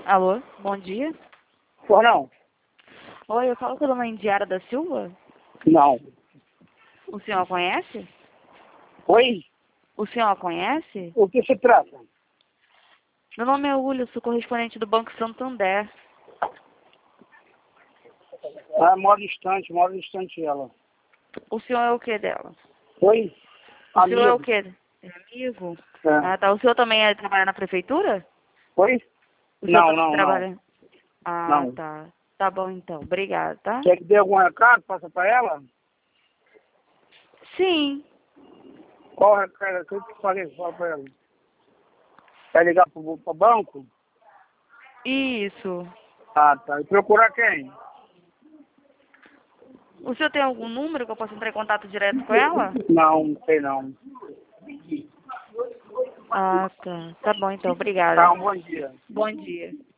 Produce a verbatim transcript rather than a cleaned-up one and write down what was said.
Alô, bom dia. Por não? Oi, eu falo com a dona Indiara da Silva. Não. O senhor a conhece? Oi? O senhor a conhece? O que se trata? Meu nome é Ulio, sou correspondente do Banco Santander. Ah, mora distante, mora distante ela. O senhor é o que dela? Oi? O senhor é o Amigo. que? É amigo? É. Ah, tá. O senhor também é, trabalha na prefeitura? Oi? O senhor Não, também não, trabalha... Ah, não. tá. Tá bom, então. Obrigada, tá? Quer que dê algum recado? Passa pra ela? Sim. Qual recado? O que eu falei? Fala pra ela. Quer ligar pro, pro banco? Isso. Ah, tá. E procurar quem? O senhor tem algum número que eu possa entrar em contato direto com ela? Não, não sei não. Ah, tá. Tá bom, então. Obrigada. Tá, um bom dia. Bom dia.